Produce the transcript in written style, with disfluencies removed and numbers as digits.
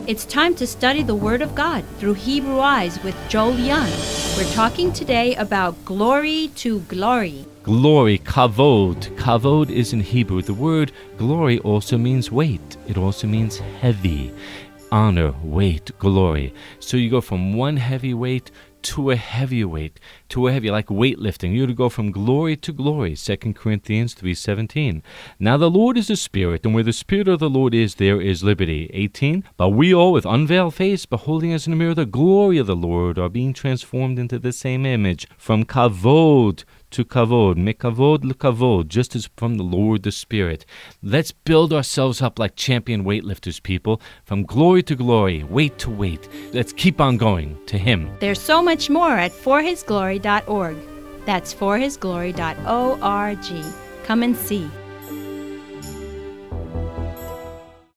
It's time to study the Word of God through Hebrew eyes with Joel Young. We're talking today about glory to glory. Glory, kavod. Kavod is in Hebrew. The word glory also means weight. It also means heavy. Honor, weight, glory. So you go from one heavy weight to a heavy weight, like weightlifting. You're to go from glory to glory, 2 Corinthians 3:17. Now the Lord is the Spirit, and where the Spirit of the Lord is, there is liberty. 18. But we all, with unveiled face, beholding as in a mirror the glory of the Lord, are being transformed into the same image, from kavod to kavod, mikavod lekavod, just as from the Lord the Spirit. Let's build ourselves up like champion weightlifters, people, from glory to glory, weight to weight. Let's keep on going to Him. There's so much more at forhisglory.org. That's forhisglory.org. Come and see.